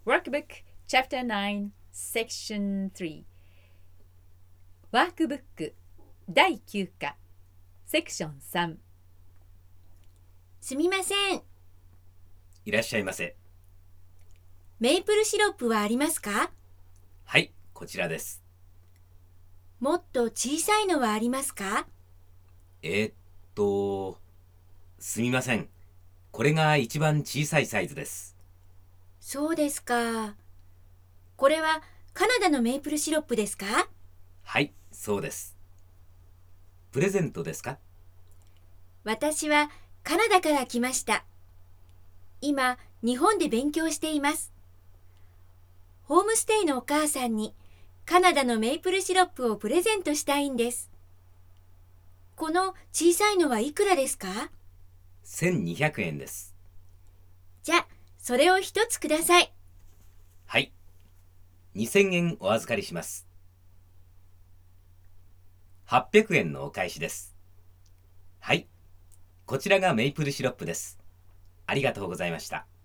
Workbook Chapter 9 Section 3ワークブック第9課セクション3。 すみません。 いらっしゃいませ。 メープルシロップはありますか？ はい、こちらです。 もっと小さいのはありますか？ すみません。これが一番小さいサイズです。 そうですか。これはカナダのメープルシロップですか？ はい、そうです。プレゼントですか？ 私はカナダから来ました。今、日本で勉強しています。ホームステイのお母さんにカナダのメープルシロップをプレゼントしたいんです。この小さいのはいくらですか 1200円です。 じゃあ、それを一つください。 はい、2000円お預かりします。800円のお返しです。はい、こちらがメイプルシロップです。ありがとうございました。